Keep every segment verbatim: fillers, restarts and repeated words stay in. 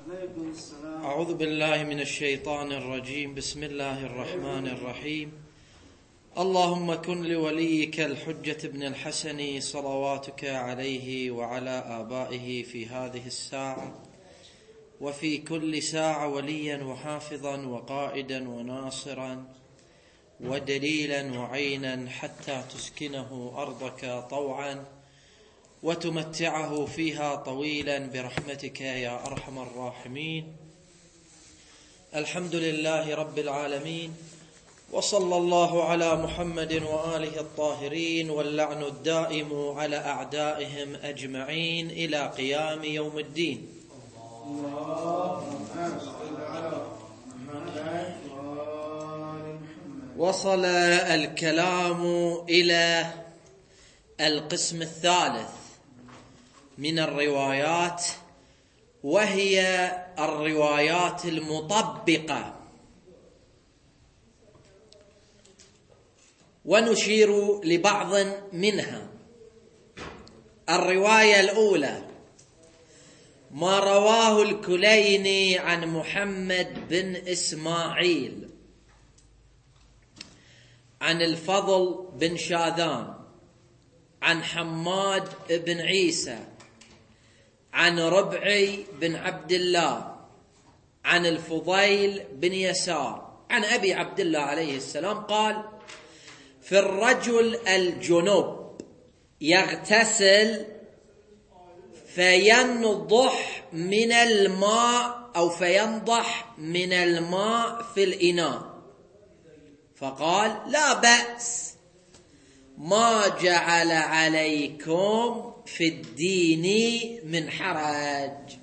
أعوذ بالله من الشيطان الرجيم. بسم الله الرحمن الرحيم. اللهم كن لوليك الحجة بن الحسن صلواتك عليه وعلى آبائه في هذه الساعة وفي كل ساعة وليا وحافظا وقائدا وناصرا ودليلا وعينا حتى تسكنه أرضك طوعا وتمتعه فيها طويلا برحمتك يا أرحم الراحمين. الحمد لله رب العالمين، وصلى الله على محمد وآله الطاهرين، واللعن الدائم على أعدائهم أجمعين إلى قيام يوم الدين. وصل الكلام إلى القسم الثالث من الروايات، وهي الروايات المطبقة، ونشير لبعض منها. الرواية الأولى ما رواه الكليني عن محمد بن إسماعيل عن الفضل بن شاذان عن حماد بن عيسى عن ربعي بن عبد الله عن الفضيل بن يسار عن أبي عبد الله عليه السلام قال: في الرجل الجنوب يغتسل فينضح من الماء أو فينضح من الماء في الإناء، فقال: لا بأس، ما جعل عليكم في الدين من حرج.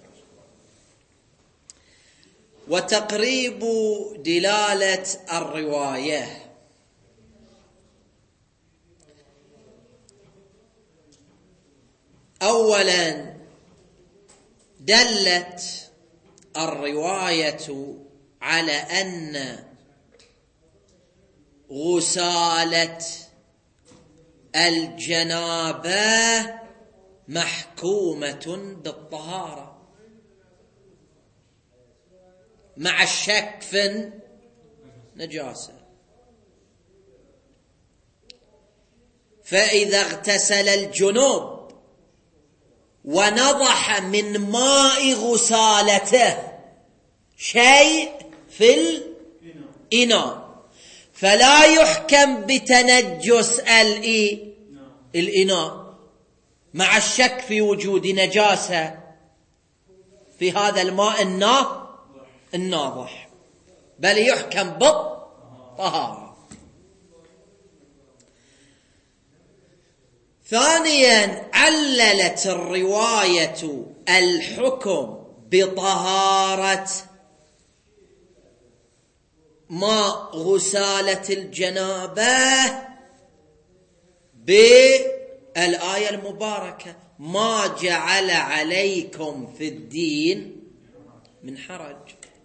وتقريب دلالة الرواية: أولا، دلت الرواية على أن غسالة الجنابة محكومة بالطهارة مع الشك في النجاسة، فإذا اغتسل الجنوب ونضح من ماء غسالته شيء في الإناء فلا يحكم بتنجس الإناء مع الشك في وجود نجاسة في هذا الماء الناضح، بل يحكم بالطهارة. ثانيا، عللت الرواية الحكم بطهارة ماء غسالة الجنابة بالآية المباركة: ما جعل عليكم في الدين من حرج،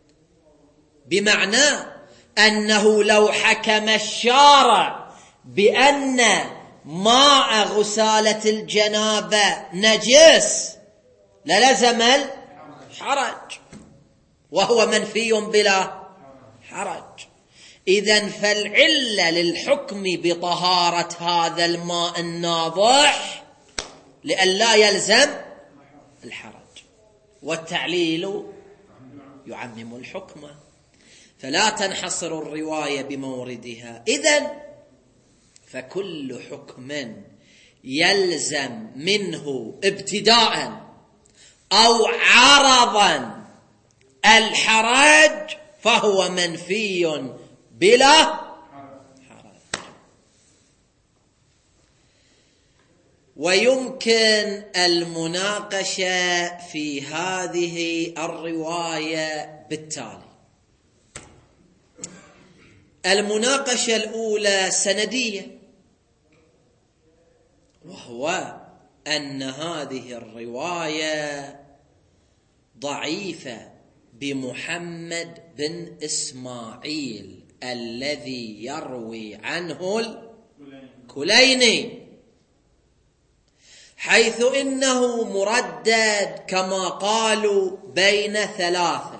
بمعنى أنه لو حكم الشارع بأن ماء غسالة الجنابة نجس للزم الحرج، وهو منفي بلا حرج. إذن فالعلة للحكم بطهارة هذا الماء الناضح لأن لا يلزم الحرج، والتعليل يعمم الحكم، فلا تنحصر الرواية بموردها. إذن فكل حكم يلزم منه ابتداء أو عرضا الحرج فهو منفي بلا حرج. ويمكن المناقشة في هذه الرواية بالتالي: المناقشة الأولى سندية، وهو أن هذه الرواية ضعيفة بمحمد بن إسماعيل الذي يروي عنه الكليني، حيث إنه مردد كما قالوا بين ثلاثة: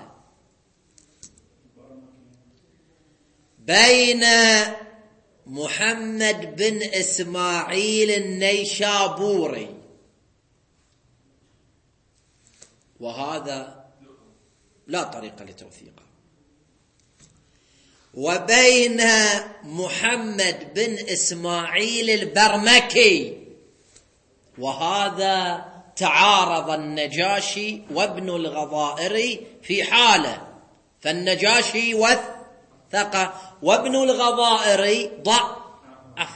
بين محمد بن إسماعيل النيشابوري، وهذا لا طريقة لتوثيقه، وبين محمد بن إسماعيل البرمكي، وهذا تعارض النجاشي وابن الغضائري في حالة، فالنجاشي وثق وابن الغضائري ضعف.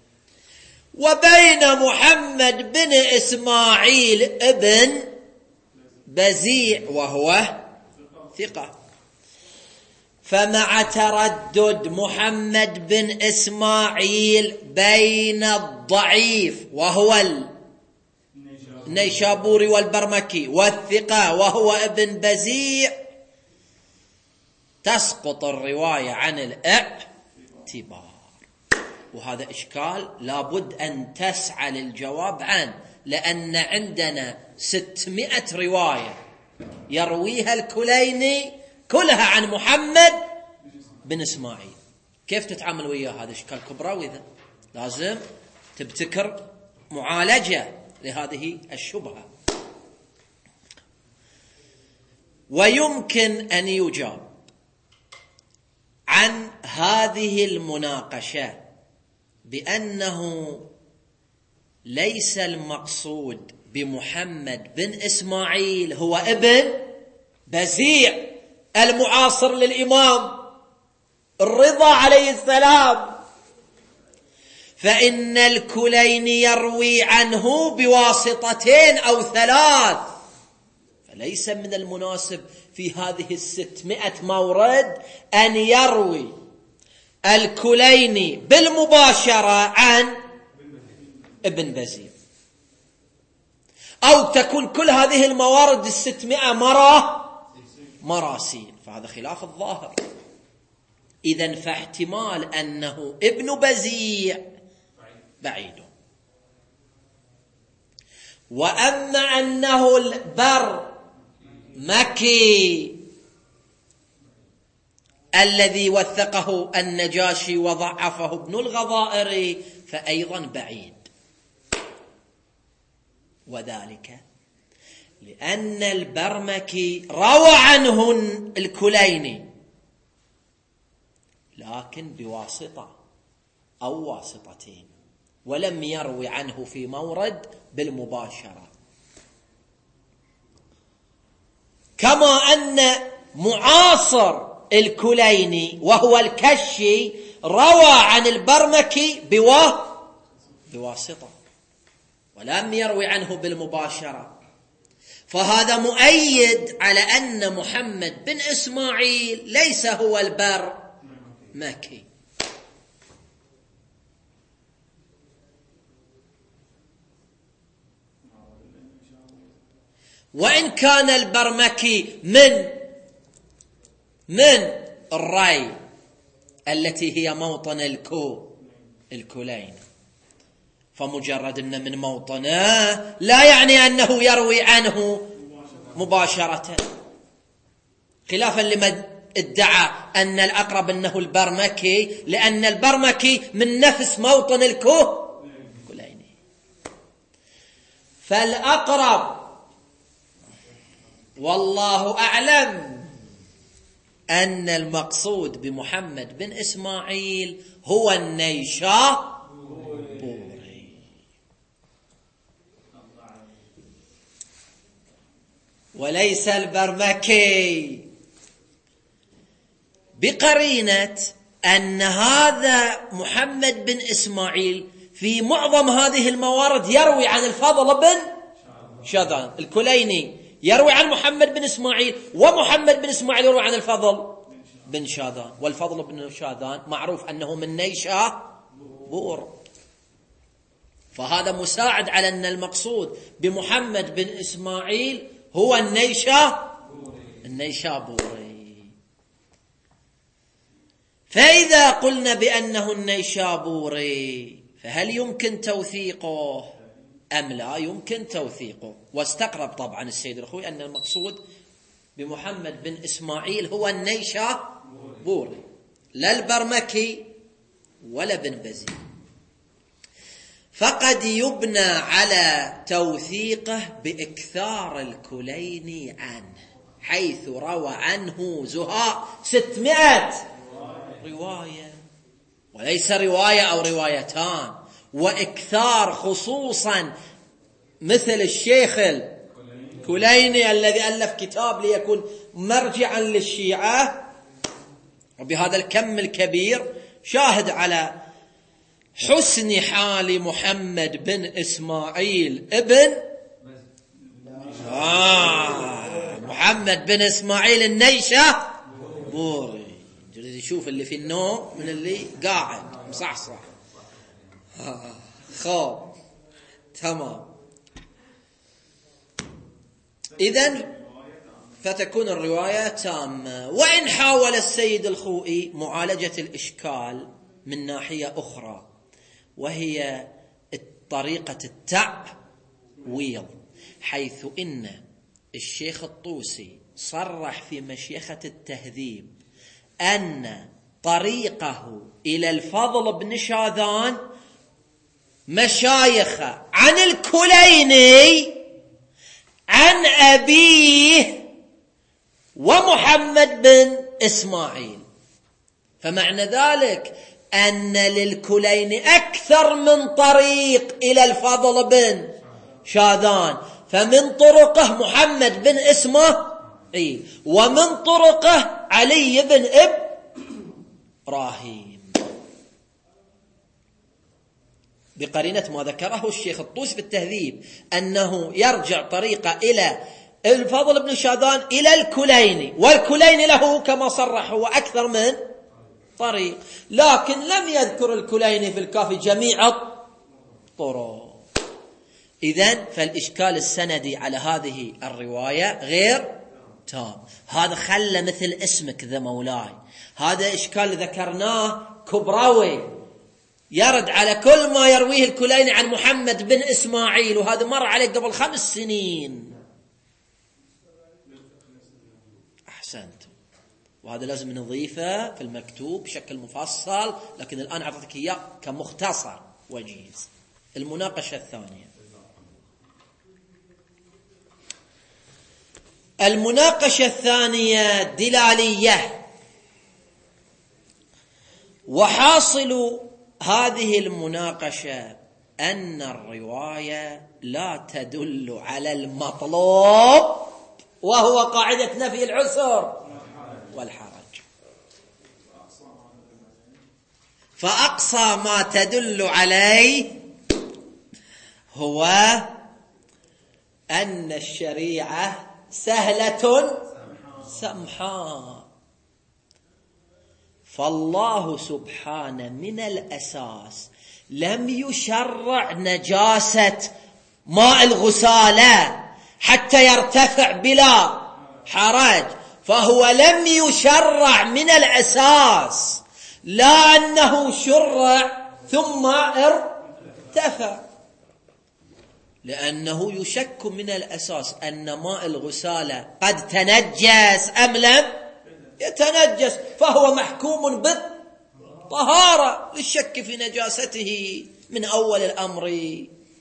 وبين محمد بن إسماعيل ابن بزيع وهو ثقة. فمع تردد محمد بن إسماعيل بين الضعيف وهو النيشابوري والبرمكي والثقة وهو ابن بزيع، تسقط الرواية عن الاعتبار. وهذا إشكال لابد أن تسعى للجواب عنه، لأن عندنا ستمائة رواية يرويها الكليني كلها عن محمد بن إسماعيل. كيف تتعامل وياه؟ هذا إشكال كبرى، إذا لازم تبتكر معالجة لهذه الشبهة. ويمكن أن يجاب عن هذه المناقشة بأنه ليس المقصود بمحمد بن إسماعيل هو ابن بزيع المعاصر للإمام الرضا عليه السلام، فإن الكليني يروي عنه بواسطتين أو ثلاث، فليس من المناسب في هذه الستمائة مورد أن يروي الكليني بالمباشرة عن ابن بزيع، أو تكون كل هذه الموارد الستمائة مرة مراسيل، فهذا خلاف الظاهر. إذن فاحتمال أنه ابن بزيع بعيد، وأما أنه البرمكي الذي وثقه النجاشي وضعفه ابن الغضائري فأيضا بعيد، وذلك لأن البرمكي روى عنه الكليني لكن بواسطة أو واسطتين، ولم يروي عنه في مورد بالمباشرة. كما أن معاصر الكليني وهو الكشي روى عن البرمكي بواسطة ولم يروي عنه بالمباشرة، فهذا مؤيد على أن محمد بن إسماعيل ليس هو البرمكي. وإن كان البرمكي من من الري التي هي موطن الكو الكلين، فمجرد أن من موطنه لا يعني أنه يروي عنه مباشرة، خلافا لمن ادعى أن الأقرب أنه البرمكي، لأن البرمكي من نفس موطن الكو الكليني. فالأقرب والله أعلم أن المقصود بمحمد بن إسماعيل هو النيشابوري، وليس البرمكي، بقرينة أن هذا محمد بن إسماعيل في معظم هذه الموارد يروي عن الفضل بن شاذان. الكليني يروي عن محمد بن إسماعيل، ومحمد بن إسماعيل يروي عن الفضل بن شاذان، والفضل بن شاذان معروف أنه من نيشابور، فهذا مساعد على أن المقصود بمحمد بن إسماعيل هو النيشا النيشابوري. فإذا قلنا بأنه النيشابوري فهل يمكن توثيقه؟ أم لا يمكن توثيقه. واستقرب طبعا السيد الخوئي أن المقصود بمحمد بن إسماعيل هو النيشابوري لا البرمكي ولا بن بزي. فقد يبنى على توثيقه بإكثار الكليني عنه، حيث روى عنه زهاء ستمائة رواية، وليس رواية أو روايتان، وإكثار خصوصا مثل الشيخ الكليني الذي ألف كتاب ليكون مرجعا للشيعة وبهذا الكم الكبير، شاهد على حسن حال محمد بن إسماعيل ابن آه محمد بن إسماعيل النيشابوري. جريد يشوف اللي في النوم من اللي قاعد مصحصح. آه خوب تمام. إذن فتكون الرواية تامة. وإن حاول السيد الخوئي معالجة الإشكال من ناحية أخرى، وهي طريقة التعويض، حيث إن الشيخ الطوسي صرح في مشيخة التهذيب أن طريقه إلى الفضل بن شاذان مشايخ عن الكليني عن أبيه ومحمد بن إسماعيل. فمعنى ذلك أن للكليني أكثر من طريق إلى الفضل بن شاذان، فمن طرقه محمد بن إسماعيل، ومن طرقه علي بن إبراهيم، بقرينة ما ذكره الشيخ الطوسي في التهذيب أنه يرجع طريقة إلى الفضل بن شاذان إلى الكليني، والكليني له كما صرح هو أكثر من طريق، لكن لم يذكر الكليني في الكافي جميع الطرق. إذن فالإشكال السندي على هذه الرواية غير تام. هذا خلى مثل اسمك ذا مولاي، هذا إشكال ذكرناه كبراوي يرد على كل ما يرويه الكليني عن محمد بن إسماعيل، وهذا مر عليه قبل خمس سنين. أحسنت. وهذا لازم نضيفه في المكتوب بشكل مفصل، لكن الآن أعطيتك إياه كمختصر وجيز. المناقشة الثانية، المناقشة الثانية دلالية. وحاصل هذه المناقشة أن الرواية لا تدل على المطلوب، وهو قاعدة نفي العسر والحرج. فأقصى ما تدل عليه هو أن الشريعة سهلة سمحاء. فالله سبحانه من الأساس لم يشرع نجاسة ماء الغسالة حتى يرتفع بلا حرج، فهو لم يشرع من الأساس، لا أنه شرع ثم ارتفع، لأنه يشك من الأساس أن ماء الغسالة قد تنجس أم لم يتنجس، فهو محكوم بالطهارة للشك في نجاسته من أول الأمر.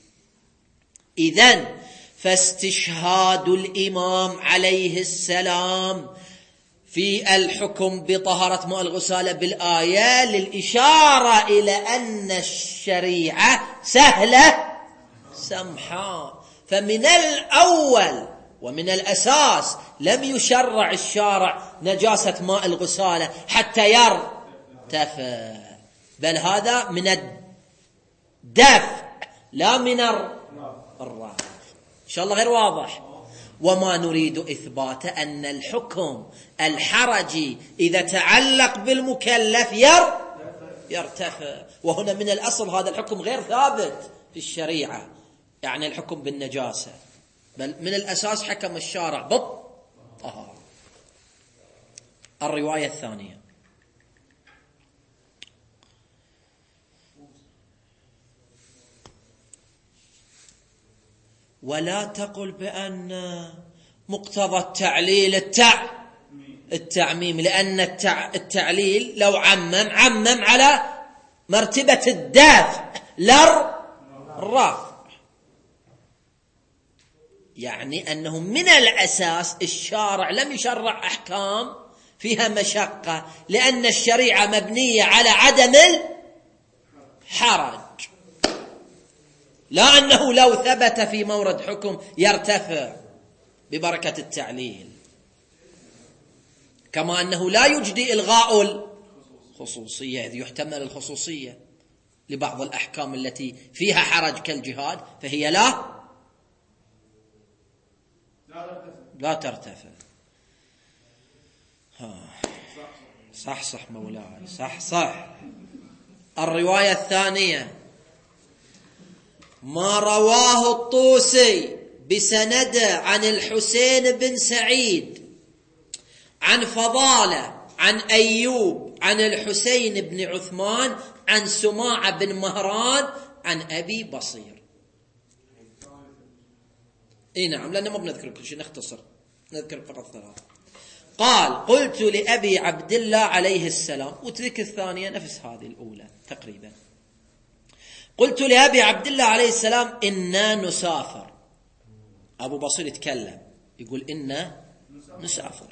إذن فاستشهاد الإمام عليه السلام في الحكم بطهارة ماء الغسالة بالآية للإشارة إلى أن الشريعة سهلة سمحاء. فمن الأول ومن الأساس لم يشرع الشارع نجاسة ماء الغسالة حتى يرتفع، بل هذا من الدفع لا من الرفع. إن شاء الله غير واضح. وما نريد إثبات أن الحكم الحرجي إذا تعلق بالمكلف يرتفع، وهنا من الأصل هذا الحكم غير ثابت في الشريعة، يعني الحكم بالنجاسة، بل من الأساس حكم الشارع بالطهارة. الرواية الثانية، ولا تقل بأن مقتضى التعليل التع التعميم، لأن التع... التعليل لو عمم عمم على مرتبة الدافع لا الرافع. يعني أنه من الأساس الشارع لم يشرع أحكام فيها مشقة، لأن الشريعة مبنية على عدم الحرج، لا أنه لو ثبت في مورد حكم يرتفع ببركة التعليل، كما أنه لا يجدي إلغاء الخصوصية، إذ يحتمل الخصوصية لبعض الأحكام التي فيها حرج كالجهاد، فهي لا لا ترتفع. صح صح مولاي، صح صح. الرواية الثانية ما رواه الطوسي بسنده عن الحسين بن سعيد عن فضالة عن أيوب عن الحسين بن عثمان عن سماع بن مهران عن أبي بصير. اي نعم، لأنه ما بنذكر كل شيء، نختصر نذكر فقط ثلاثة. قال قلت لأبي عبد الله عليه السلام، وتلك الثانية نفس هذه الأولى تقريبا. قلت لأبي عبد الله عليه السلام إنا نسافر. أبو بصير يتكلم يقول إنا نسافر،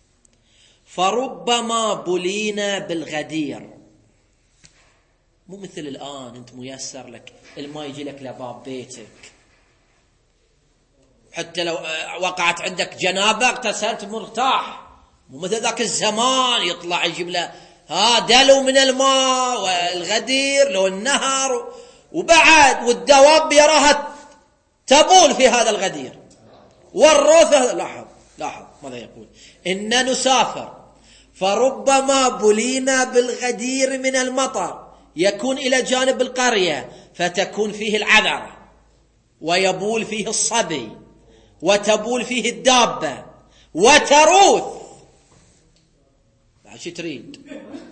فربما بلينا بالغدير. مو مثل الآن أنت ميسر لك الماء يجي لك لباب بيتك، حتى لو وقعت عندك جنابة اغتسلت مرتاح. مو مثل ذاك الزمان يطلع يجيب له ها دلو من الماء والغدير لو النهر، وبعد والدواب يراها تبول في هذا الغدير والروثة. لاحظ لاحظ ماذا يقول، إننا نسافر فربما بلينا بالغدير من المطر يكون إلى جانب القرية، فتكون فيه العذرة ويبول فيه الصبي وتبول فيه الدابة وتروث. شو تريد؟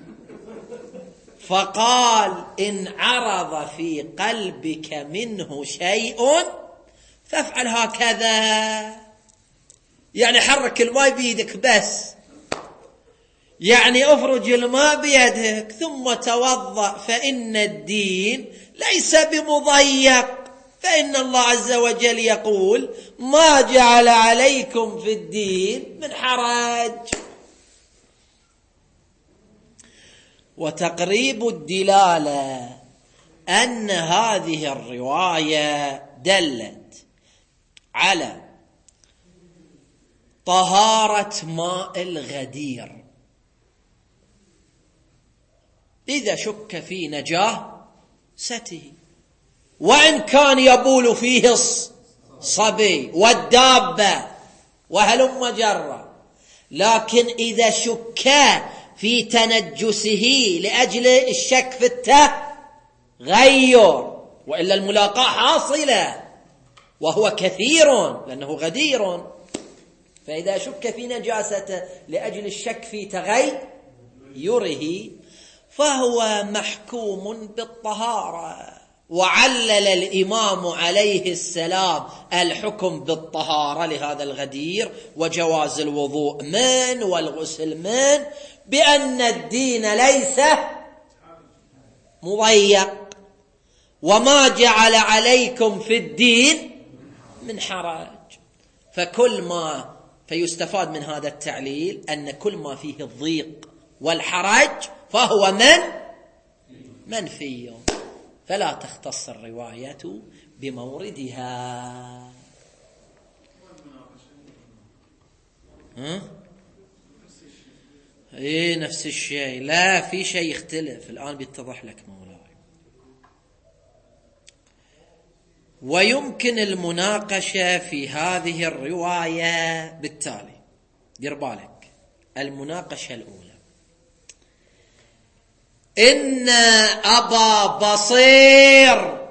فقال إن عرض في قلبك منه شيء فافعل هكذا، يعني حرك الماء بيدك بس، يعني افرج الماء بيدك ثم توضأ، فإن الدين ليس بمضيق، فإن الله عز وجل يقول ما جعل عليكم في الدين من حرج. وتقريب الدلالة أن هذه الرواية دلت على طهارة ماء الغدير إذا شك في نجاسته، وإن كان يبول فيه الصبي والدابة وهلم جرا، لكن إذا شك في تنجسه لأجل الشك في التغير، وإلا الملاقاة حاصلة وهو كثير لأنه غدير، فإذا شك في نجاسته لأجل الشك في تغيره فهو محكوم بالطهارة. وعلل الإمام عليه السلام الحكم بالطهارة لهذا الغدير وجواز الوضوء من والغسل من بأن الدين ليس مضيق، وما جعل عليكم في الدين من حرج. فكل ما فيستفاد من هذا التعليل أن كل ما فيه الضيق والحرج فهو من منفي، فلا تختص الرواية بموردها. ها؟ ايه نفس الشيء، لا في شيء يختلف الآن بيتضح لك مولاي. ويمكن المناقشة في هذه الرواية بالتالي. دير بالك، المناقشة الأولى إن أبا بصير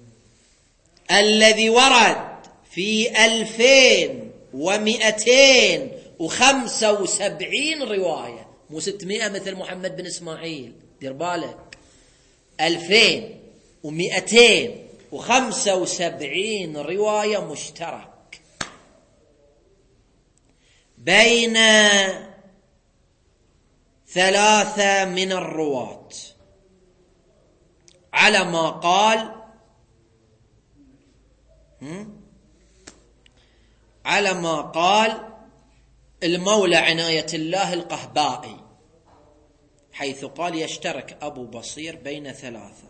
الذي ورد في ألفين ومئتين وخمسة وسبعين رواية، مو ستمائة مثل محمد بن إسماعيل، دير بالك، ألفين ومئتين وخمسة وسبعين رواية مشترك بين ثلاثة من الرواة على ما قال على ما قال المولى عناية الله القهبائي، حيث قال يشترك أبو بصير بين ثلاثة،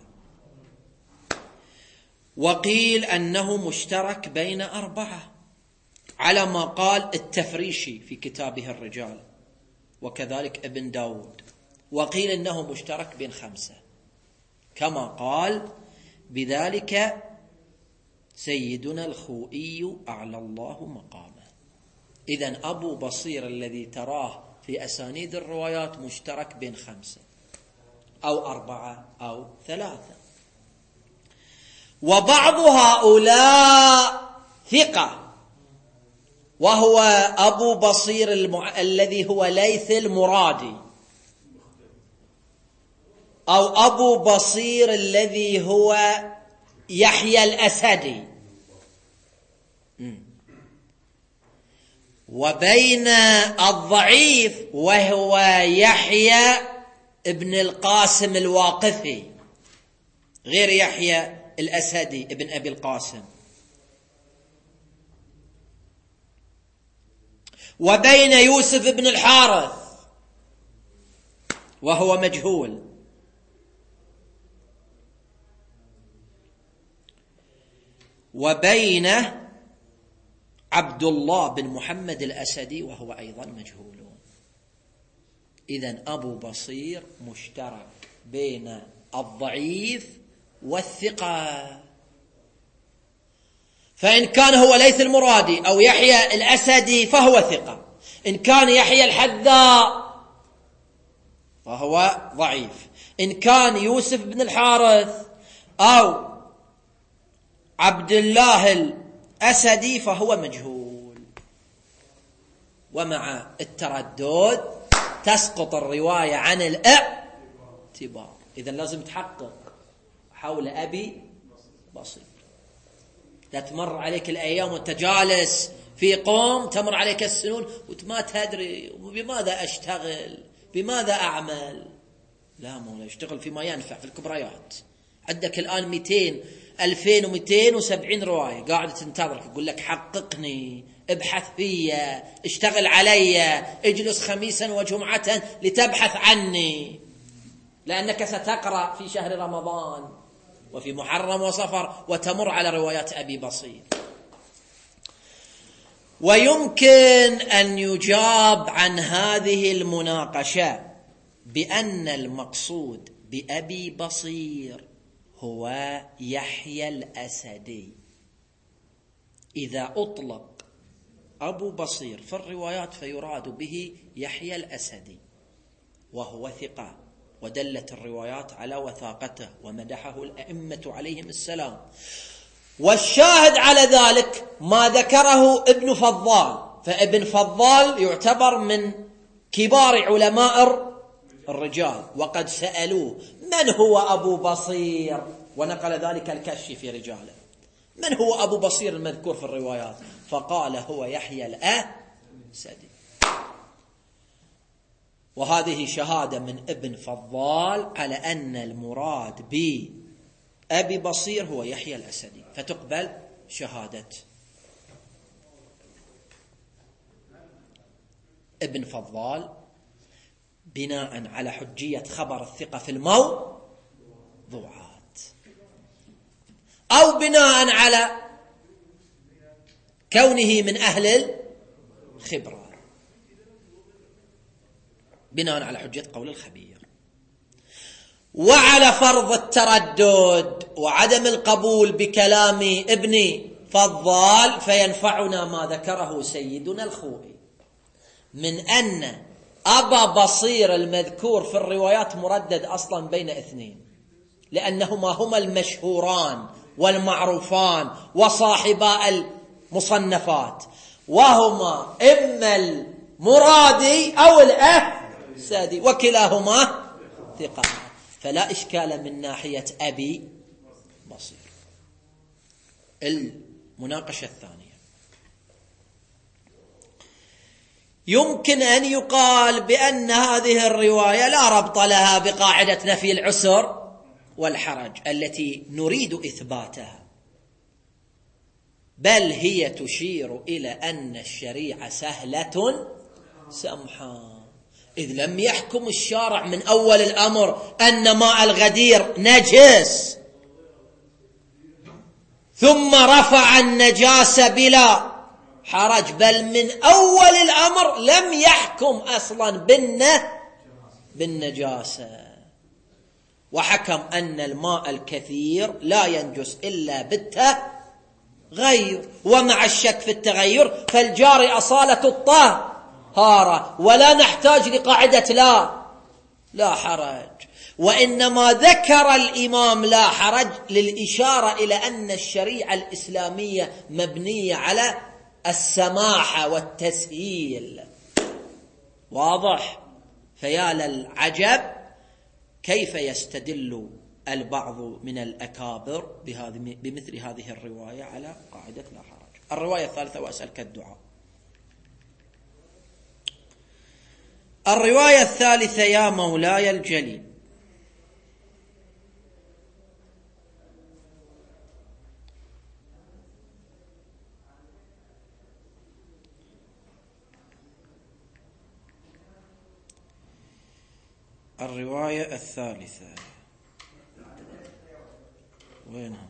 وقيل أنه مشترك بين أربعة على ما قال التفريشي في كتابه الرجال، وكذلك ابن داود، وقيل أنه مشترك بين خمسة كما قال بذلك سيدنا الخوئي أعلى الله مقامه. إذن أبو بصير الذي تراه في أسانيد الروايات مشترك بين خمسة أو أربعة أو ثلاثة. وبعض هؤلاء ثقة، وهو أبو بصير المع... الذي هو ليث المرادي، أو أبو بصير الذي هو يحيى الأسدي، وبين الضعيف وهو يحيى ابن القاسم الواقفي غير يحيى الأسدي ابن أبي القاسم، وبين يوسف بن الحارث وهو مجهول، وبين عبد الله بن محمد الأسدي وهو أيضا مجهول. إذن أبو بصير مشترك بين الضعيف والثقة، فإن كان هو ليث المرادي أو يحيى الأسدي فهو ثقة، إن كان يحيى الحذاء فهو ضعيف، إن كان يوسف بن الحارث أو عبد الله الأسدي فهو مجهول. ومع التردد تسقط الرواية عن الاعتبار. إذن لازم تحقق حول أبي بصير. لا تمر عليك الأيام وانت جالس في قوم، تمر عليك السنون وما تدري بماذا أشتغل، بماذا أعمل. لا مولا، اشتغل فيما ينفع في الكبريات. عندك الآن مئتين ألفين ومئتين وسبعين رواية قاعدة تنتظرك، يقول لك حققني، ابحث فيا، اشتغل علي، اجلس خميسا وجمعة لتبحث عني، لأنك ستقرأ في شهر رمضان وفي محرم وصفر وتمر على روايات أبي بصير. ويمكن أن يجاب عن هذه المناقشة بأن المقصود بأبي بصير هو يحيى الأسدي. إذا أطلق أبو بصير في الروايات فيراد به يحيى الأسدي، وهو ثقة، ودلت الروايات على وثاقته ومدحه الأئمة عليهم السلام. والشاهد على ذلك ما ذكره ابن فضال، فابن فضال يعتبر من كبار علماء الرجال، وقد سألوه من هو أبو بصير، ونقل ذلك الكشي في رجاله، من هو أبو بصير المذكور في الروايات؟ فقال هو يحيى الأسدي. وهذه شهادة من ابن فضال على أن المراد بأبي بصير هو يحيى الأسدي، فتقبل شهادة ابن فضال بناء على حجية خبر الثقة في الموضوعات، أو بناء على كونه من أهل الخبرة، بناء على حجة قول الخبير. وعلى فرض التردد وعدم القبول بكلام ابن فضال فينفعنا ما ذكره سيدنا الخوئي من أن أبا بصير المذكور في الروايات مردد أصلا بين اثنين، لأنهما هما المشهوران والمعروفان وصاحبا المصنفات، وهما إما المرادي أو الأسدي، وكلاهما ثقة، فلا إشكال من ناحية أبي بصير. المناقشة الثانية: يمكن أن يقال بأن هذه الرواية لا ربط لها بقاعدة نفي العسر والحرج التي نريد إثباتها، بل هي تشير إلى أن الشريعة سهلة سمحة، إذ لم يحكم الشارع من أول الأمر أن ماء الغدير نجس ثم رفع النجاسة بلا حرج، بل من أول الأمر لم يحكم أصلا بالنجاسة، وحكم أن الماء الكثير لا ينجس إلا بالتغير، ومع الشك في التغير فالجاري أصالة الطهارة، ولا نحتاج لقاعدة لا لا حرج. وإنما ذكر الإمام لا حرج للإشارة إلى أن الشريعة الإسلامية مبنية على السماحة والتسهيل. واضح؟ فيا للعجب كيف يستدل البعض من الأكابر بمثل هذه الرواية على قاعدة لا حرج. الرواية الثالثة: وأسألك الدعاء. الرواية الثالثة: يا مولاي الجليل، الرواية الثالثة وينها؟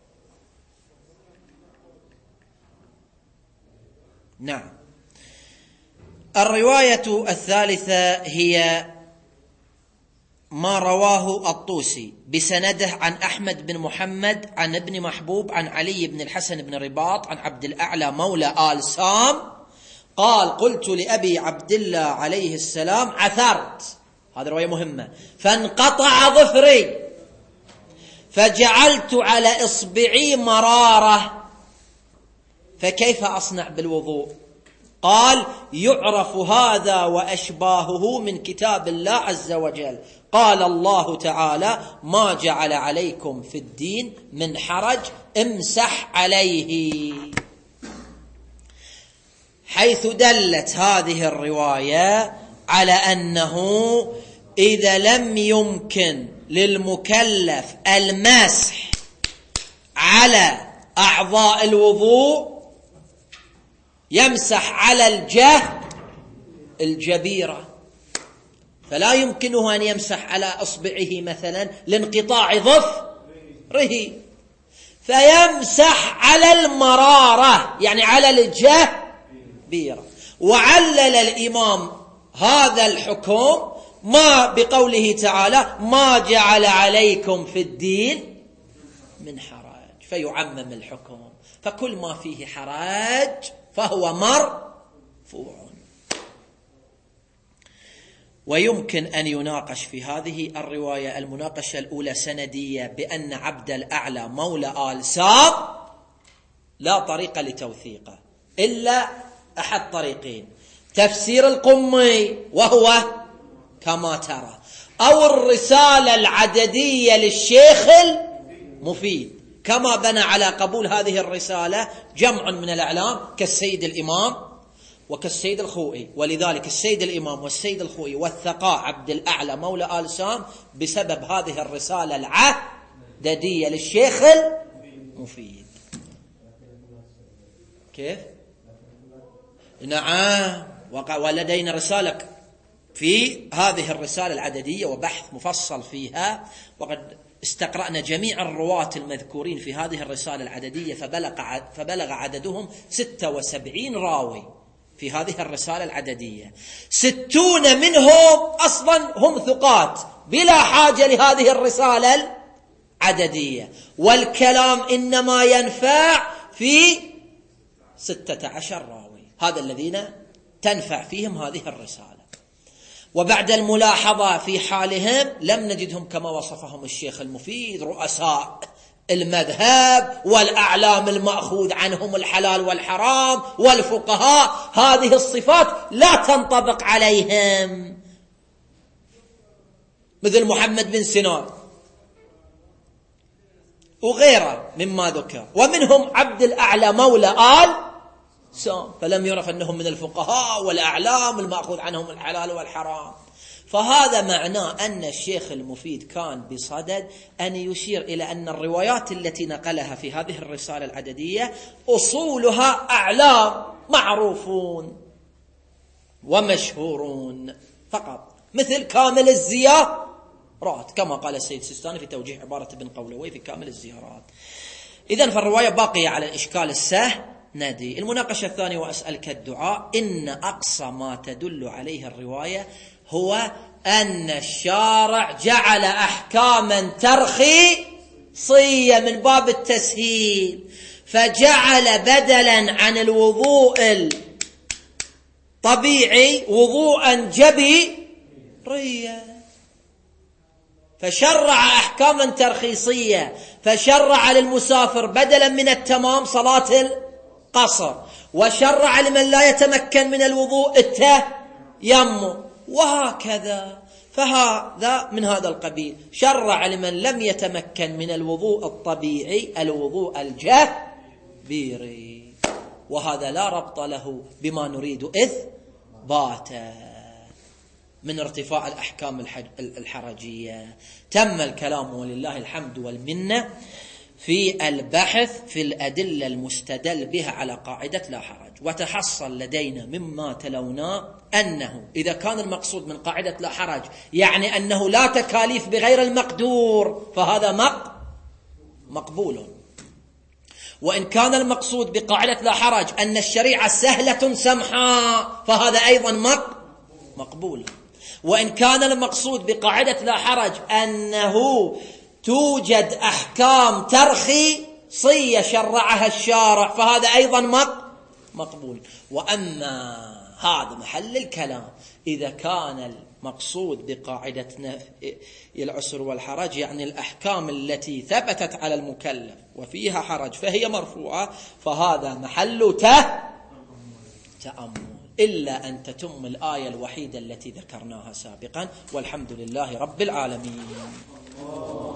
نعم، الرواية الثالثة هي ما رواه الطوسي بسنده عن أحمد بن محمد عن ابن محبوب عن علي بن الحسن بن رباط عن عبد الأعلى مولى آل سام قال: قلت لأبي عبد الله عليه السلام: عثرت، هذه رواية مهمة، فانقطع ظفري فجعلت على إصبعي مرارة، فكيف أصنع بالوضوء؟ قال: يعرف هذا وأشباهه من كتاب الله عز وجل، قال الله تعالى: ما جعل عليكم في الدين من حرج امسح عليه. حيث دلت هذه الرواية على أنه إذا لم يمكن للمكلف المسح على أعضاء الوضوء يمسح على الجه الجبيرة، فلا يمكنه أن يمسح على أصبعه مثلا لانقطاع ظفره، فيمسح على المرارة يعني على الجبيرة. وعلل الإمام هذا الحكم ما بقوله تعالى: ما جعل عليكم في الدين من حرج، فيعمم الحكم، فكل ما فيه حرج فهو مرفوع. ويمكن أن يناقش في هذه الرواية المناقشة الأولى سندية بأن عبد الأعلى مولى آل سام لا طريق لتوثيقه إلا أحد طريقين: تفسير القمي وهو كما ترى، أو الرسالة العددية للشيخ المفيد، كما بنى على قبول هذه الرسالة جمع من الأعلام كالسيد الإمام وكالسيد الخوئي. ولذلك السيد الإمام والسيد الخوئي وثقا عبد الأعلى مولى آل سام بسبب هذه الرسالة العددية للشيخ المفيد. كيف؟ نعم، ولدينا رسالة في هذه الرسالة العددية وبحث مفصل فيها، وقد استقرأنا جميع الرواة المذكورين في هذه الرسالة العددية فبلغ, فبلغ عددهم ستة وسبعين راوي في هذه الرسالة العددية، ستون منهم أصلا هم ثقات بلا حاجة لهذه الرسالة العددية، والكلام إنما ينفع في ستة عشر راوي، هذا الذين تنفع فيهم هذه الرسالة. وبعد الملاحظة في حالهم لم نجدهم كما وصفهم الشيخ المفيد رؤساء المذهب والأعلام المأخوذ عنهم الحلال والحرام والفقهاء، هذه الصفات لا تنطبق عليهم، مثل محمد بن سنان وغيره مما ذكر، ومنهم عبد الأعلى مولى آل سام، فلم يعرف أنهم من الفقهاء والأعلام المأخوذ عنهم الحلال والحرام. فهذا معناه أن الشيخ المفيد كان بصدد أن يشير إلى أن الروايات التي نقلها في هذه الرسالة العددية أصولها أعلام معروفون ومشهورون فقط، مثل كامل الزيارات كما قال السيد السيستاني في توجيه عبارة ابن قولوي في كامل الزيارات. إذن فالرواية باقية على الإشكال السندي. المناقشة الثانية وأسألك الدعاء، إن أقصى ما تدل عليه الرواية هو أن الشارع جعل أحكاما ترخيصية من باب التسهيل، فجعل بدلا عن الوضوء الطبيعي وضوءا جبريا، فشرع أحكاما ترخيصية، فشرع للمسافر بدلا من التمام صلاة القصر، وشرع لمن لا يتمكن من الوضوء التيمم، وهكذا. فهذا من هذا القبيل، شرع لمن لم يتمكن من الوضوء الطبيعي الوضوء الجبري، وهذا لا ربط له بما نريد إثباته من ارتفاع الأحكام الحرجية. تم الكلام ولله الحمد والمنة في البحث في الأدلة المستدل بها على قاعدة لا حرج، وتحصل لدينا مما تلوناه أنه إذا كان المقصود من قاعدة لا حرج يعني أنه لا تكاليف بغير المقدور فهذا مق مقبول، وإن كان المقصود بقاعدة لا حرج أن الشريعة سهلة سمحة فهذا أيضا مق مقبول، وإن كان المقصود بقاعدة لا حرج أنه توجد أحكام ترخيصية شرعها الشارع فهذا أيضا مق مقبول. وأما هذا محل الكلام إذا كان المقصود بقاعدة نفي العسر والحرج يعني الأحكام التي ثبتت على المكلف وفيها حرج فهي مرفوعة، فهذا محل تأمل، إلا أن تتم الآية الوحيدة التي ذكرناها سابقا، والحمد لله رب العالمين.